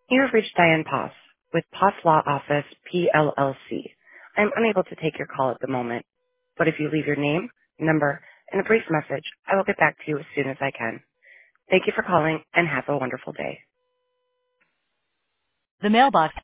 You have reached Diane Poss with Poss Law Office, PLLC. I am unable to take your call at the moment, but if you leave your name, number, and a brief message, I will get back to you as soon as I can. Thank you for calling and have a wonderful day. The mailbox